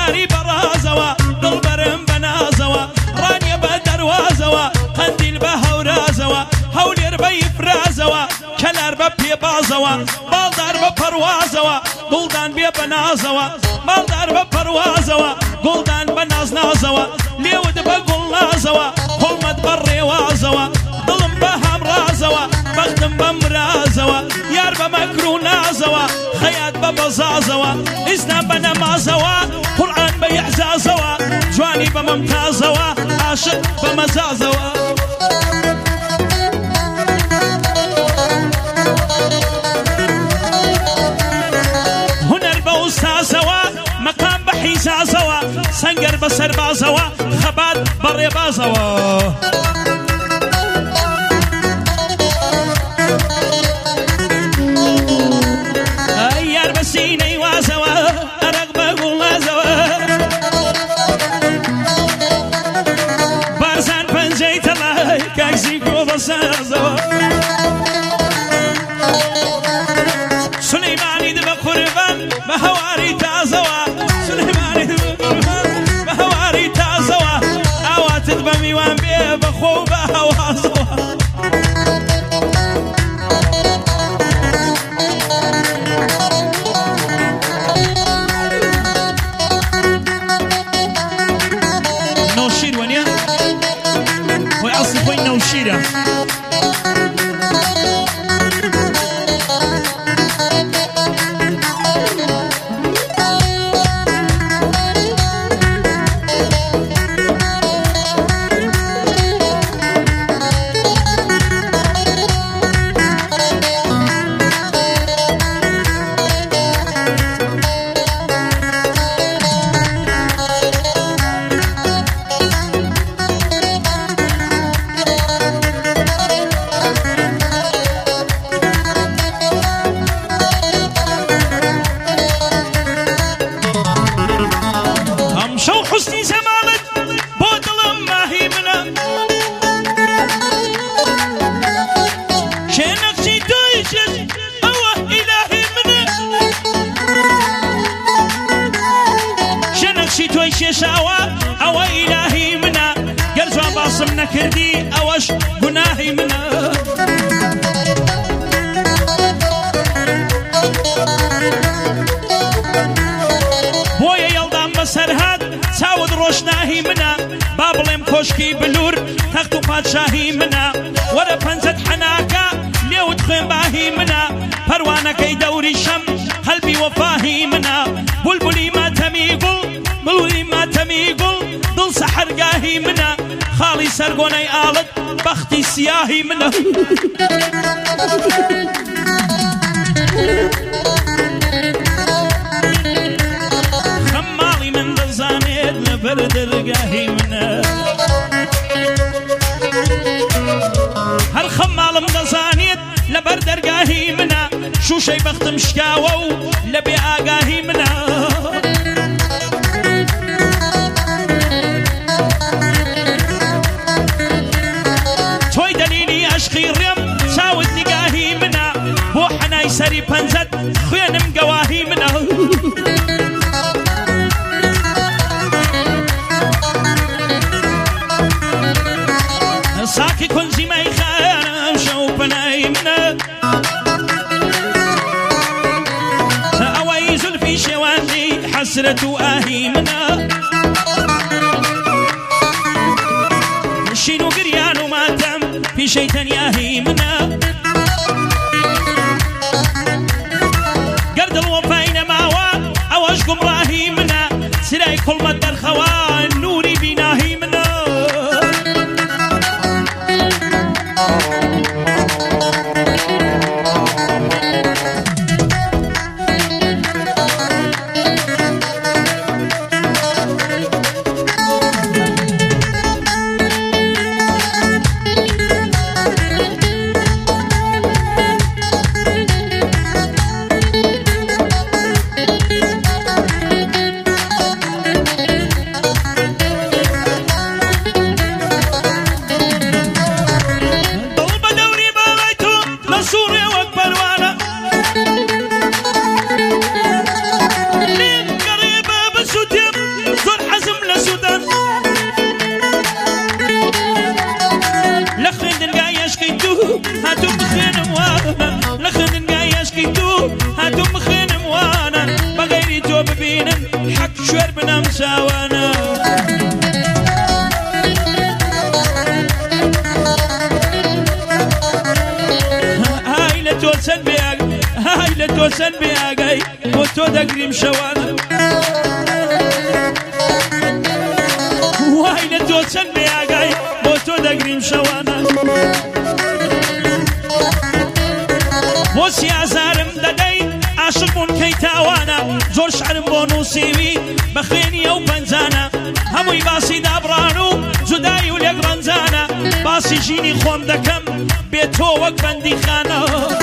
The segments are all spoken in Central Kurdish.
یاری بەڕازەوە دڵبەرم بەنازەوە ڕانیە بە دەروازەوە قەندیل بە هەورازەوە هەولێر بە ئیفرازەوە کەلار بە پێبازەوە باڵدار بە پەروازەوە گوڵدان بێ بە نازەوە باڵدار بە پەروازەوە گوڵدان بە نازنازەوە لێود بە گوڵ نازەوە هۆڵمەت بە ڕێوازەوە دڵم بە هەمڕازەوە بەختم بە مرازەوە یار بە مەکر و نازەوە خەیات بە بەزازەوە ئیسلام بە نەمازەوە قورئان بە ئیعزازەوە جوانی بە مەمتازەوە عاشق بە مەزازەوە هونەر بە ئوستازەوە مەقام بە حیزازەوە سەنگەر بە سەربازەوە خەبات بە ڕێبازەوە یار بە سینەی وازەوە ئەرەق بە گوڵازەوە بارزان پەنجەی تەڵای کاکزی کۆ بە سازەوە سولەیمانی دبە قوربان بە هەواری تازەوە سولەیمانی دبە قوربان بە هەواری تازەوە ئاواتت بە میوان بێ بەخۆ بە هەوازەوە نوشیر وەنیە خۆی ئەسڵی خۆی نەوشیرە حسنی زمانت بۆ دڵم ماهی منە شێنەقشی تۆی شت ئەوە ئیلاهی منە شێنەقشی تۆی کێشاوە ئەوە ئیلاهی منە گەر جوان باسم نەکردی ئەوەش گوناهی منە بۆیە یەڵدام بەسەرهات چاوت ڕۆشناهی منە با بڵێم کۆشکی بلور تەخت و پادشاهی منە وەرە پەنجەت حەناکە لێوت خوێن باهی منە پەروانەکەی دەوری شەم قەلبی وەفاهی منە بولبولی ماتەمی گوڵ بڵوری ماتەمی گوڵ دڵ سەحەرگاهی منە خاڵی سەرگۆنەی ئاڵت بەختی سیاهی منە خەماڵی من دەزانێت لەبەر دەرگاهی منە هەر خەماڵم دەزانێت لەبەر دەرگاهی منە شوشەی بەختم شکاوە و لە بێ ئاگاهی منە تۆی دەلیلی عەشقی ڕێم چاوت نیگاهی منە بۆ حەنای سەری پەنجەت خوێنم گەواهی منە ساکی کنجی مەیخانەم شەو پەنای منە ئەوەی زولفی شێواندی حەسرەت و ئاهی منە شین و گریان و ماتەم پیشەی تەنیاهی منە گەر دڵ وەفای نەماوە ئەوەش گومڕاهی منە سرای کوڵمەت دەرخەوە نووری بیناهی منە تۆ چەند بێئاگای بۆ تۆ دەگریم شەوانە وای لە تۆ چەند بێئاگای بۆ تۆ دەگریم شەوانە بۆ سیازارم دەدەی عاشق بوون کەی تاوانە زۆر شعرم بۆ نووسیوی بە خوێنی ئەو پەنجانە هەمووی باسی دابڕان و جودایی و لێک ڕەنجانە باسی ژینی خۆم دەکەم بێ تۆ وەک بەندی خانە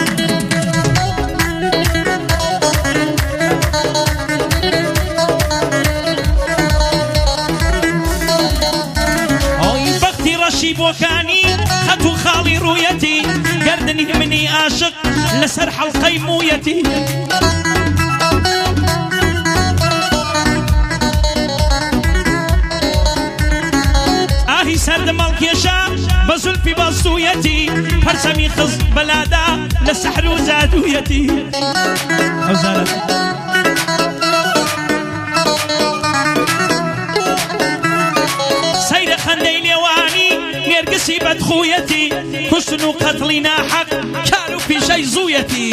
ئەوی بەختی ڕەشی بۆکانی خەت و خاڵی ڕوویەتی گەردنی منی عاشق لەسەر حەڵقەی موویەتی ئاهی سەردەمەڵ کێشا بە زولفی بەستوویەتی پەرچەمی خز بەلادا لە سەحر و جادوویەتی سەیرە خەندەی نێوانی نێرگسی بەدخوویەتی کوشتن و قەتڵی ناحەق کار و پیشەی زوویەتی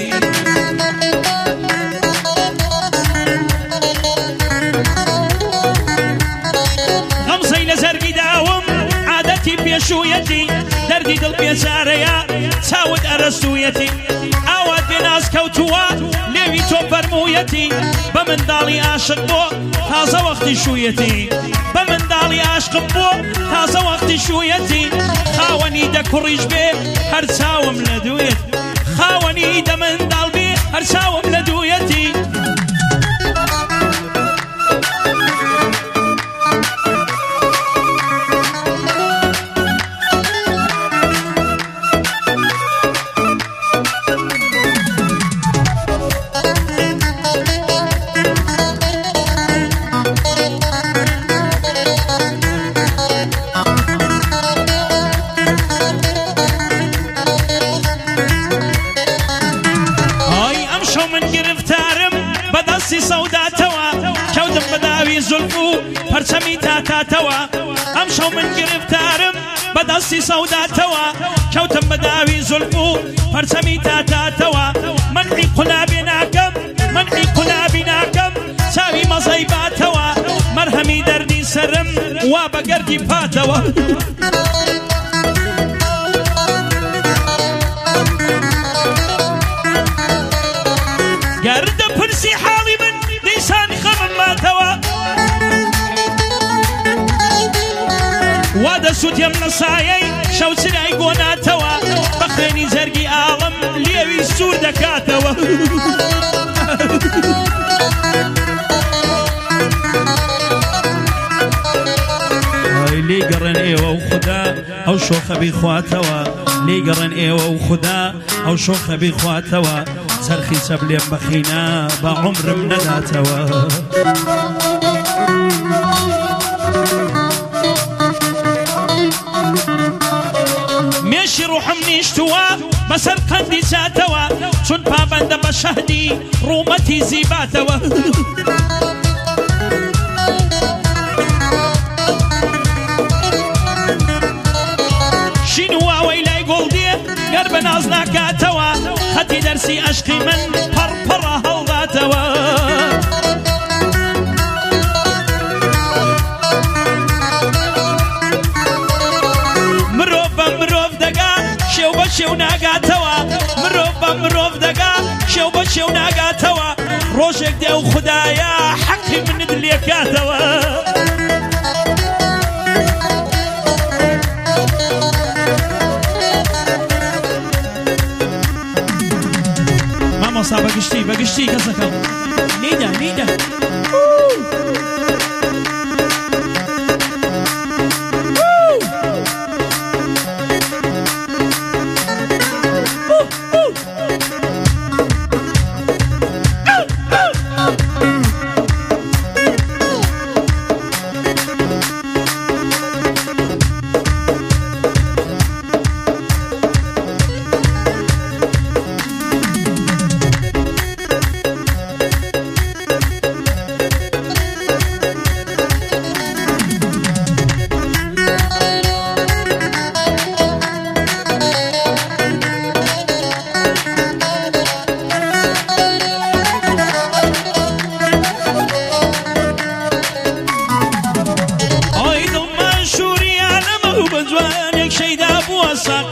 غەمزەی لە زەرگی داوم عادەتی پێشوویەتی دەردی دڵ پێچارەیە چاوت ئەرەستوویەتی ئاوات بێناز کەوتووە لێوی تۆ فەرموویەتی بە منداڵی عاشق بۆ تازە وەختی شوویەتی بە منداڵی عاشقم بۆ تازە وەختی شوویەتی خاوەنی دەکوڕیش بێ هەر چاوم لە دوویەت خاوەنی دە منداڵ بێ هەر چاوم لە دوویەتی پەرچەمی تاتاتەوە ئەم شەو من گرفتارم بەدەستی سەوداتەوە کەوتم بە داوی زولف و پەرچەمی تاتاتەوە منعی قولابی ناکەم منعی قولابی ناکەم چاوی مەزەی باتەوە مەرهەمی دەردی سرم وا بە گەردی پاتەوە گەردە پرسی حاڵی من دیسانی خەمم ماتەوە وا دەسووتێم لە سایەی شەو چرای گۆناتەوە بە خوێنی زەرگی ئاڵم لێوی سوور دەکاتەوە لێ گەڕێن ئێوە و خوددا ئەو شۆخە بیخواتەوە لێ گەڕێن ئێوە و خوددا ئەو شۆخە بیخواتەوە چەرخی چەب لێم بەخینە بە عومرم نەداتەوە مێشی ڕوحم نیشتووە بەسەر قەندی چاتەوە چون پابەندە بە شەهدی ڕوومەتی زیباتەوە شین و واوەی لای گوڵدێ گەر بە ناز ناکاتەوە خەتی دەرسی عەشقی من پەڕپەڕە هەڵداتەوە مرۆڤ بە مرۆڤ دەگا شێو بە شێو ناگاتەوە مرۆڤ بە مرۆڤ دەگا شێو بە شێو ناگاتەوە ڕۆژێک دێ و خودایە حەقی منت لێکاتەوە مامۆستا بەگشتی کەسەکەم نیدە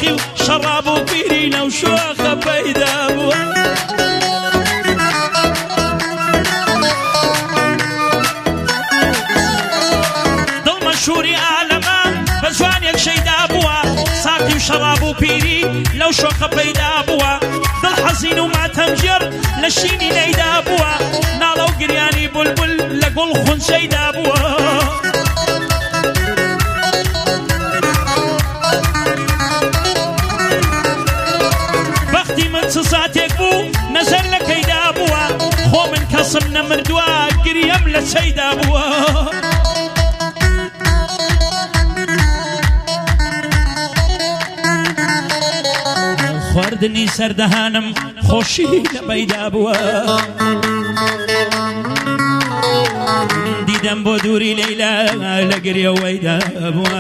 ساقي وشراب وبيري لو شوخة بيدا بوا دل مشهوري عالما بزوانيك شيدا بوا ساقي وشراب وبيري لو شوخة بيدا بوا دل حزين وما تمجر لشيني ليدا بوا نالو قرياني بلبل لقل خن شيدا بوا ساتێک بوو نەزەر لە کەیدا بووە خۆ من کەسم نەمردووە گریەم لە چەیدا بووە خواردنی سەردەهانم خۆشی لە بەیدا بووە دیدەم بۆ دووری لەیلا لە گریەوەیدا بووە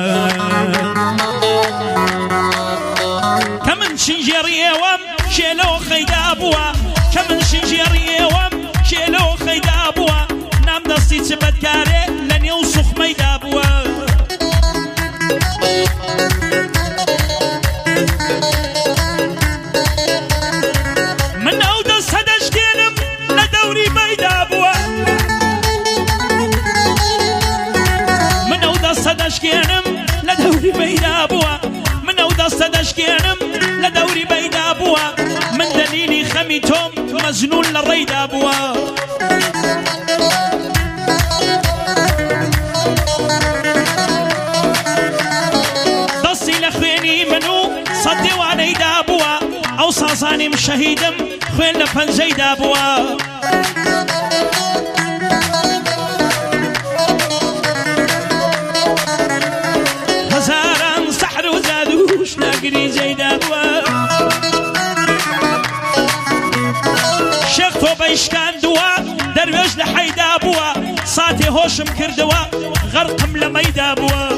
کە من شینژێڕیەوەم شێلەوە خەیدا بووە کە من شینژێڕیەوەم شێلەوە خەیدا بووە نام دەستی چ بەدکارێ لە نێو سوخمەیدا بووە من ئەو دەستە دەشکێنم لە دەوری بەیدا بووە من ئەو دەستە دەشکێنم لە دەوری بەیدا بووە من ئەو دەستە دەشکێنم لە دەوری بەیدا بووە من دلیلی خەمی تۆم مەزنون لە ڕێیدا بووە دەستی لە خوێنی من و سەد دێوانەیدا بووە ئەو سازانیم شەهیدم خوێن لە پەنجەیدا بووە هەزاران سەحر و زادوش لە گریجەیدا بووە شێخ تۆ بەیشکاندووە دەروێش لە حەیدا بووە ساتێ هۆشم کردووە غەرقم لە مەیدا بووە